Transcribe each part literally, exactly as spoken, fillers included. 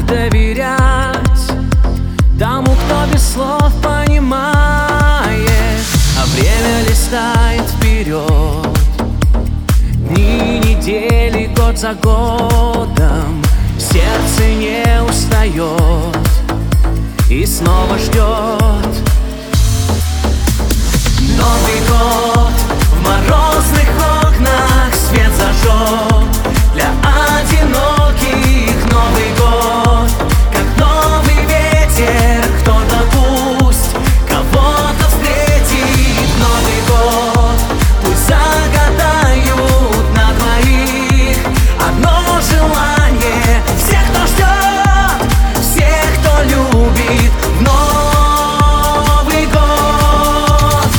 доверять тому, кто без слов понимает, а время листает вперед. Дни, недели, год за годом, сердце не устает и снова ждет. Новый год в морозных окнах свет зажег. Для одиноких Новый год, как новый ветер, кто-то пусть кого-то встретит. Новый год, пусть загадают на двоих одно желание. Всех, кто ждет, всех, кто любит Новый год.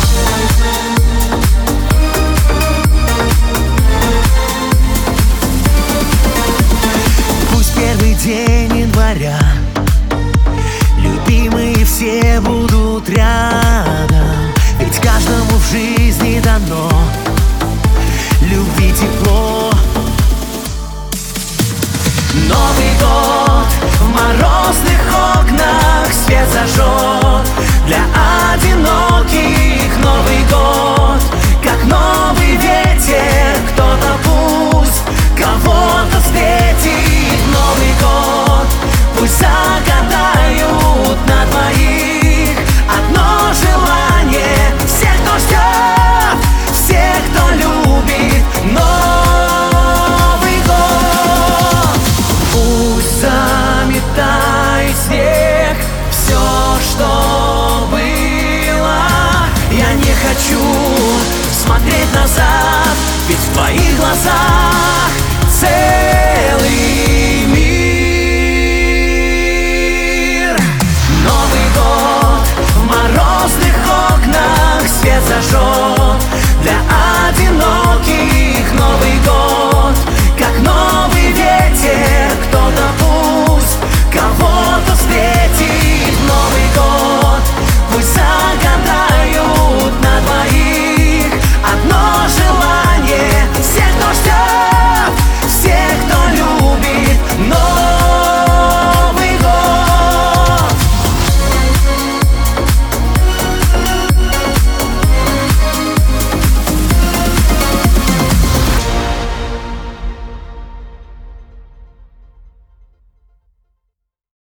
Пусть первый день января любимые все будут рядом, ведь каждому в жизни дано любви тепло. Новый год в морозных окнах свет зажег. Для одиноких Новый год, как новый ветер, кто-то пусть кого-то встретит. Новый год, пусть загадают на двоих одно желание. Всех, кто ждет, всех, кто любит Новый год. Пусть заметает снег все, что было. Я не хочу смотреть назад, ведь в твоих глазах